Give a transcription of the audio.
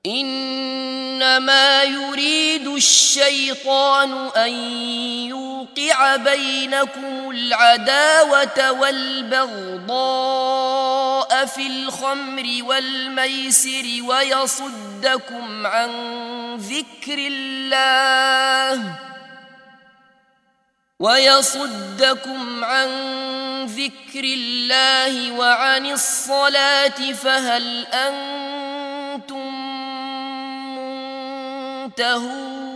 إنما يريد الشيطان أن يوقع بينكم العداوة والبغضاء في الخمر والميسر ويصدكم عن ذكر الله وعن الصلاة فهل أنتم منتهون